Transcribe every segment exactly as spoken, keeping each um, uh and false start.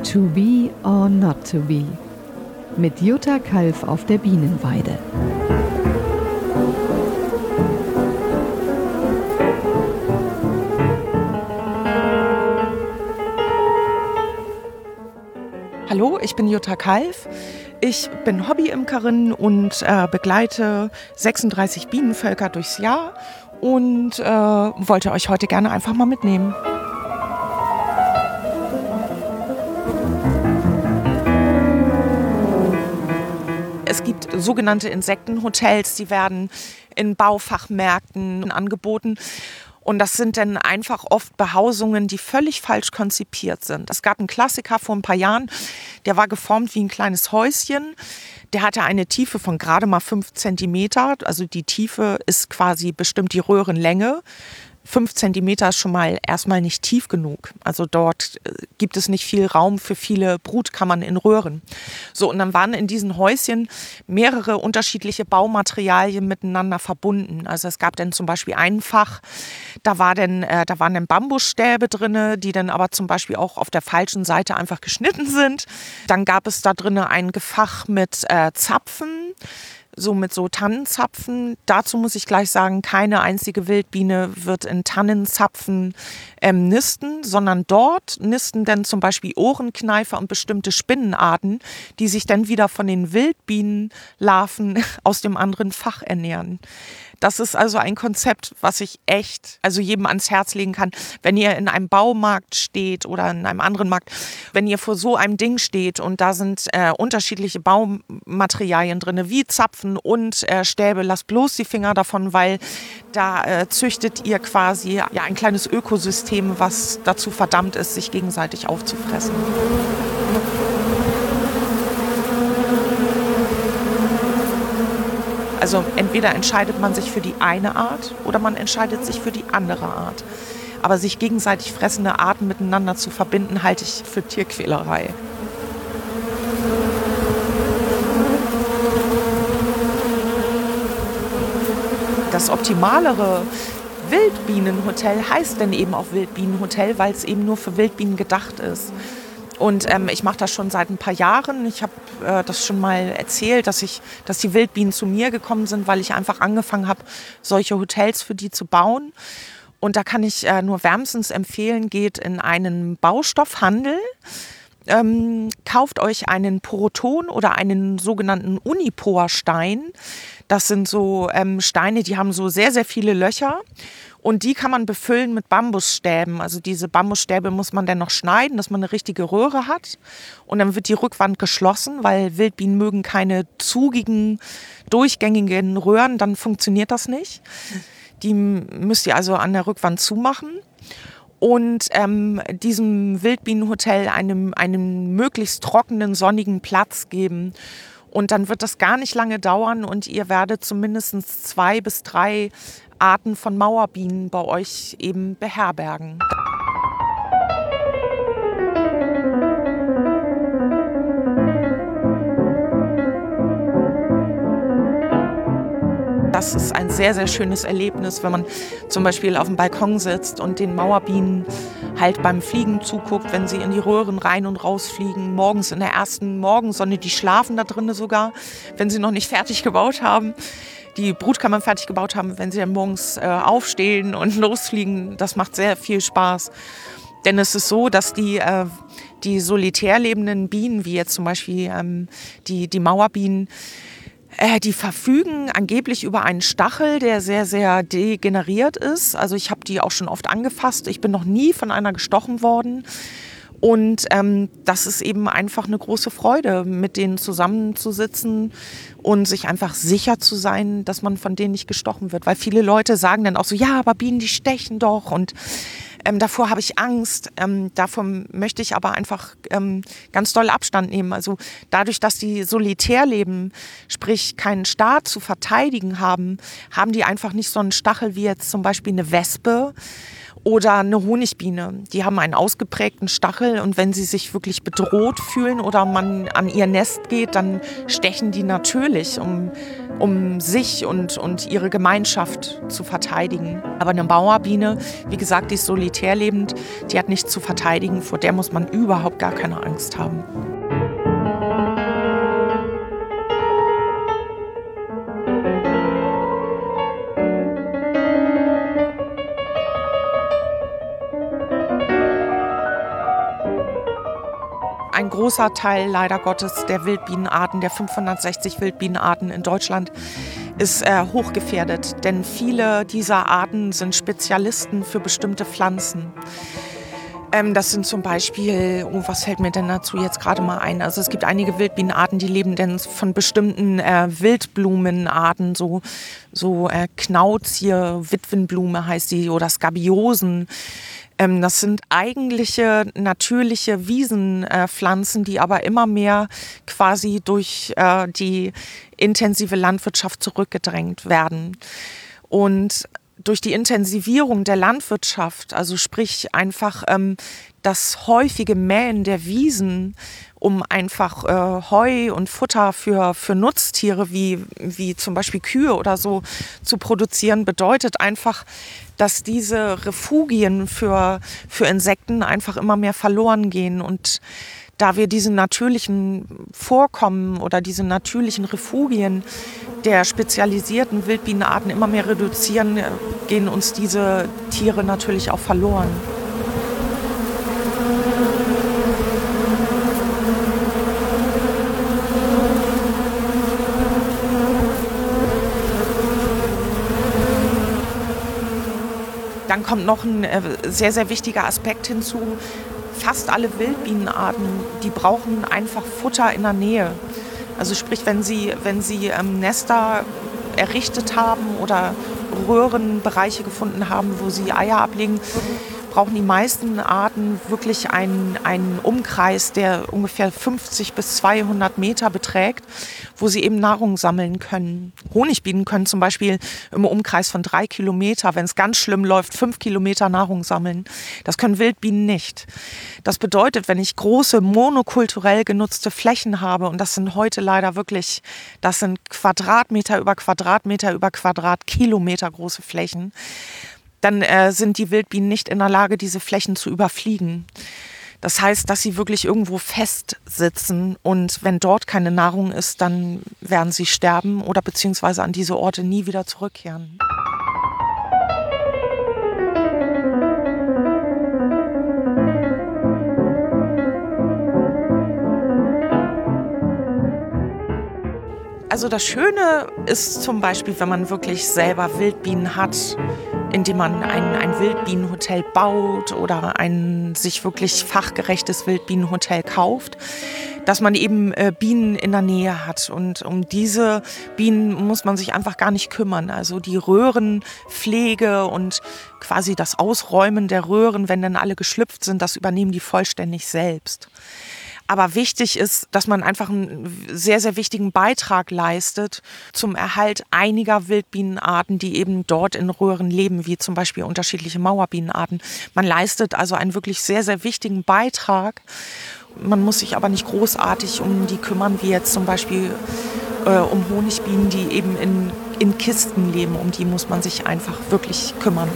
To be or not to be. Mit Jutta Kalf auf der Bienenweide. Hallo, ich bin Jutta Kalf. Ich bin Hobbyimkerin und äh, begleite sechsunddreißig Bienenvölker durchs Jahr und äh, wollte euch heute gerne einfach mal mitnehmen. Es gibt sogenannte Insektenhotels, die werden in Baufachmärkten angeboten. Und das sind dann einfach oft Behausungen, die völlig falsch konzipiert sind. Es gab einen Klassiker vor ein paar Jahren, der war geformt wie ein kleines Häuschen. Der hatte eine Tiefe von gerade mal fünf Zentimeter. Also die Tiefe ist quasi bestimmt die Röhrenlänge. Fünf Zentimeter ist schon mal erstmal nicht tief genug. Also dort gibt es nicht viel Raum für viele Brutkammern in Röhren. So, und dann waren in diesen Häuschen mehrere unterschiedliche Baumaterialien miteinander verbunden. Also es gab dann zum Beispiel ein Fach, da, war dann, äh, da waren dann Bambusstäbe drin, die dann aber zum Beispiel auch auf der falschen Seite einfach geschnitten sind. Dann gab es da drin ein Gefach mit äh, Zapfen, so mit so Tannenzapfen. Dazu muss ich gleich sagen, keine einzige Wildbiene wird in Tannenzapfen ähm, nisten, sondern dort nisten dann zum Beispiel Ohrenkneifer und bestimmte Spinnenarten, die sich dann wieder von den Wildbienenlarven aus dem anderen Fach ernähren. Das ist also ein Konzept, was ich echt also jedem ans Herz legen kann. Wenn ihr in einem Baumarkt steht oder in einem anderen Markt, wenn ihr vor so einem Ding steht und da sind äh, unterschiedliche Baumaterialien drin, wie Zapfen und äh, Stäbe, lasst bloß die Finger davon, weil da äh, züchtet ihr quasi ja, ein kleines Ökosystem, was dazu verdammt ist, sich gegenseitig aufzufressen. Also entweder entscheidet man sich für die eine Art oder man entscheidet sich für die andere Art. Aber sich gegenseitig fressende Arten miteinander zu verbinden, halte ich für Tierquälerei. Das optimalere Wildbienenhotel heißt denn eben auch Wildbienenhotel, weil es eben nur für Wildbienen gedacht ist. Und ähm, ich mache das schon seit ein paar Jahren. Ich habe äh, das schon mal erzählt, dass, ich, dass die Wildbienen zu mir gekommen sind, weil ich einfach angefangen habe, solche Hotels für die zu bauen. Und da kann ich äh, nur wärmstens empfehlen, geht in einen Baustoffhandel, ähm, kauft euch einen Poroton oder einen sogenannten Uniporstein. Das sind so ähm, Steine, die haben so sehr, sehr viele Löcher. Und die kann man befüllen mit Bambusstäben. Also diese Bambusstäbe muss man dann noch schneiden, dass man eine richtige Röhre hat. Und dann wird die Rückwand geschlossen, weil Wildbienen mögen keine zugigen, durchgängigen Röhren. Dann funktioniert das nicht. Die müsst ihr also an der Rückwand zumachen. Und ähm, diesem Wildbienenhotel einem, einen möglichst trockenen, sonnigen Platz geben. Und dann wird das gar nicht lange dauern und ihr werdet zumindest zwei bis drei Arten von Mauerbienen bei euch eben beherbergen. Das ist ein sehr, sehr schönes Erlebnis, wenn man zum Beispiel auf dem Balkon sitzt und den Mauerbienen halt beim Fliegen zuguckt, wenn sie in die Röhren rein und raus fliegen. Morgens in der ersten Morgensonne, die schlafen da drinnen sogar, wenn sie noch nicht fertig gebaut haben. Die Brutkammern fertig gebaut haben, wenn sie dann morgens äh, aufstehen und losfliegen. Das macht sehr viel Spaß. Denn es ist so, dass die, äh, die solitär lebenden Bienen, wie jetzt zum Beispiel ähm, die, die Mauerbienen, äh, die verfügen angeblich über einen Stachel, der sehr, sehr degeneriert ist. Also ich habe die auch schon oft angefasst. Ich bin noch nie von einer gestochen worden. Und ähm, das ist eben einfach eine große Freude, mit denen zusammenzusitzen und sich einfach sicher zu sein, dass man von denen nicht gestochen wird. Weil viele Leute sagen dann auch so, ja, aber Bienen, die stechen doch und ähm, davor habe ich Angst. Ähm, davon möchte ich aber einfach ähm, ganz doll Abstand nehmen. Also dadurch, dass die solitär leben, sprich keinen Staat zu verteidigen haben, haben die einfach nicht so einen Stachel wie jetzt zum Beispiel eine Wespe Oder eine Honigbiene. Die haben einen ausgeprägten Stachel und wenn sie sich wirklich bedroht fühlen oder man an ihr Nest geht, dann stechen die natürlich, um, um sich und, und ihre Gemeinschaft zu verteidigen. Aber eine Mauerbiene, wie gesagt, die ist solitär lebend, die hat nichts zu verteidigen, vor der muss man überhaupt gar keine Angst haben. Ein großer Teil, leider Gottes, der Wildbienenarten, der fünfhundertsechzig Wildbienenarten in Deutschland, ist äh, hochgefährdet. Denn viele dieser Arten sind Spezialisten für bestimmte Pflanzen. Ähm, das sind zum Beispiel, oh, was fällt mir denn dazu jetzt gerade mal ein? Also es gibt einige Wildbienenarten, die leben denn von bestimmten äh, Wildblumenarten, so, so äh, Knauz hier, Witwenblume heißt die, oder Skabiosen. Ähm, das sind eigentliche natürliche Wiesenpflanzen, äh, die aber immer mehr quasi durch äh, die intensive Landwirtschaft zurückgedrängt werden. Und durch die Intensivierung der Landwirtschaft, also sprich einfach ähm, das häufige Mähen der Wiesen, um einfach äh, Heu und Futter für, für Nutztiere wie, wie zum Beispiel Kühe oder so zu produzieren, bedeutet einfach, dass diese Refugien für, für Insekten einfach immer mehr verloren gehen. Und da wir diese natürlichen Vorkommen oder diese natürlichen Refugien der spezialisierten Wildbienenarten immer mehr reduzieren, gehen uns diese Tiere natürlich auch verloren. Dann kommt noch ein sehr, sehr wichtiger Aspekt hinzu. Fast alle Wildbienenarten, die brauchen einfach Futter in der Nähe. Also sprich, wenn sie, wenn sie ähm, Nester errichtet haben oder Röhrenbereiche gefunden haben, wo sie Eier ablegen, brauchen die meisten Arten wirklich einen, einen Umkreis, der ungefähr fünfzig bis zweihundert Meter beträgt, wo sie eben Nahrung sammeln können. Honigbienen können zum Beispiel im Umkreis von drei Kilometer, wenn es ganz schlimm läuft, fünf Kilometer Nahrung sammeln. Das können Wildbienen nicht. Das bedeutet, wenn ich große monokulturell genutzte Flächen habe, und das sind heute leider wirklich, das sind Quadratmeter über Quadratmeter über Quadratkilometer große Flächen, dann äh, sind die Wildbienen nicht in der Lage, diese Flächen zu überfliegen. Das heißt, dass sie wirklich irgendwo festsitzen und wenn dort keine Nahrung ist, dann werden sie sterben oder beziehungsweise an diese Orte nie wieder zurückkehren. Also das Schöne ist zum Beispiel, wenn man wirklich selber Wildbienen hat, indem man ein, ein Wildbienenhotel baut oder ein sich wirklich fachgerechtes Wildbienenhotel kauft, dass man eben äh, Bienen in der Nähe hat. Und um diese Bienen muss man sich einfach gar nicht kümmern. Also die Röhrenpflege und quasi das Ausräumen der Röhren, wenn dann alle geschlüpft sind, das übernehmen die vollständig selbst. Aber wichtig ist, dass man einfach einen sehr, sehr wichtigen Beitrag leistet zum Erhalt einiger Wildbienenarten, die eben dort in Röhren leben, wie zum Beispiel unterschiedliche Mauerbienenarten. Man leistet also einen wirklich sehr, sehr wichtigen Beitrag. Man muss sich aber nicht großartig um die kümmern, wie jetzt zum Beispiel äh, um Honigbienen, die eben in, in Kisten leben. Um die muss man sich einfach wirklich kümmern.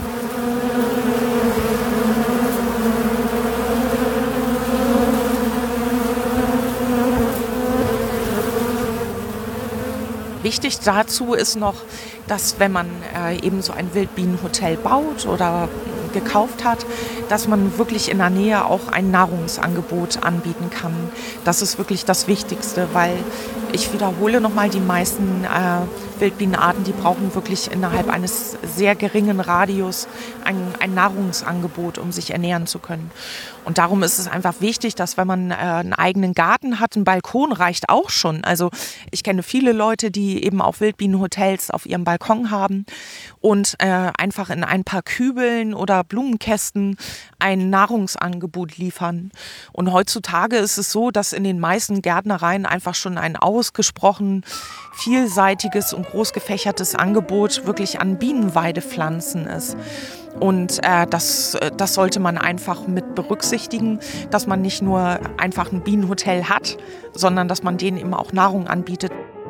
Wichtig dazu ist noch, dass wenn man äh, eben so ein Wildbienenhotel baut oder gekauft hat, dass man wirklich in der Nähe auch ein Nahrungsangebot anbieten kann. Das ist wirklich das Wichtigste, weil ich wiederhole nochmal, die meisten äh, Wildbienenarten, die brauchen wirklich innerhalb eines sehr geringen Radius ein, ein Nahrungsangebot, um sich ernähren zu können. Und darum ist es einfach wichtig, dass wenn man äh, einen eigenen Garten hat, ein Balkon reicht auch schon. Also ich kenne viele Leute, die eben auch Wildbienenhotels auf ihrem Balkon haben und äh, einfach in ein paar Kübeln oder Blumenkästen ein Nahrungsangebot liefern. Und heutzutage ist es so, dass in den meisten Gärtnereien einfach schon ein Aus ausgesprochen vielseitiges und groß gefächertes Angebot wirklich an Bienenweidepflanzen ist. Und äh, das, das sollte man einfach mit berücksichtigen, dass man nicht nur einfach ein Bienenhotel hat, sondern dass man denen eben auch Nahrung anbietet.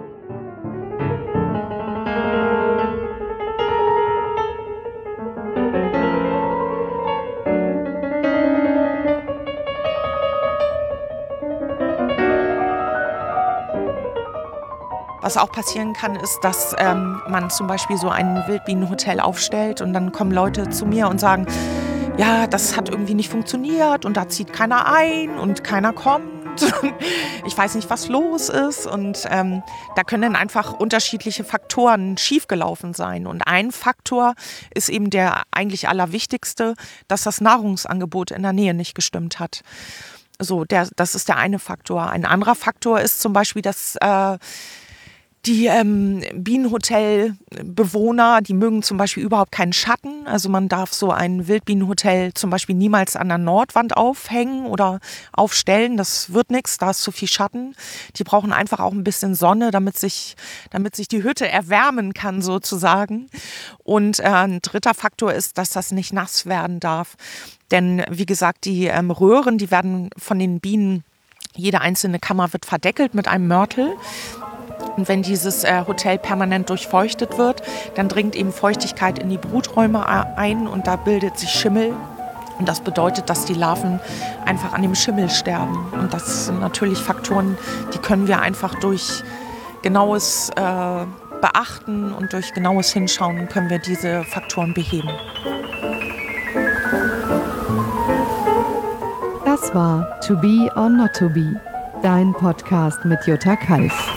Was auch passieren kann, ist, dass ähm, man zum Beispiel so ein Wildbienenhotel aufstellt und dann kommen Leute zu mir und sagen, ja, das hat irgendwie nicht funktioniert und da zieht keiner ein und keiner kommt. Ich weiß nicht, was los ist. Und ähm, da können dann einfach unterschiedliche Faktoren schiefgelaufen sein. Und ein Faktor ist eben der eigentlich allerwichtigste, dass das Nahrungsangebot in der Nähe nicht gestimmt hat. So, der, das ist der eine Faktor. Ein anderer Faktor ist zum Beispiel, dass äh, Die ähm, Bienenhotelbewohner, die mögen zum Beispiel überhaupt keinen Schatten. Also man darf so ein Wildbienenhotel zum Beispiel niemals an der Nordwand aufhängen oder aufstellen. Das wird nichts, da ist zu viel Schatten. Die brauchen einfach auch ein bisschen Sonne, damit sich, damit sich die Hütte erwärmen kann sozusagen. Und äh, ein dritter Faktor ist, dass das nicht nass werden darf. Denn wie gesagt, die ähm, Röhren, die werden von den Bienen, jede einzelne Kammer wird verdeckelt mit einem Mörtel. Und wenn dieses äh, Hotel permanent durchfeuchtet wird, dann dringt eben Feuchtigkeit in die Bruträume ein und da bildet sich Schimmel. Und das bedeutet, dass die Larven einfach an dem Schimmel sterben. Und das sind natürlich Faktoren, die können wir einfach durch genaues äh, Beachten und durch genaues Hinschauen können wir diese Faktoren beheben. Das war To Be or Not To Be, dein Podcast mit Jutta Kalf.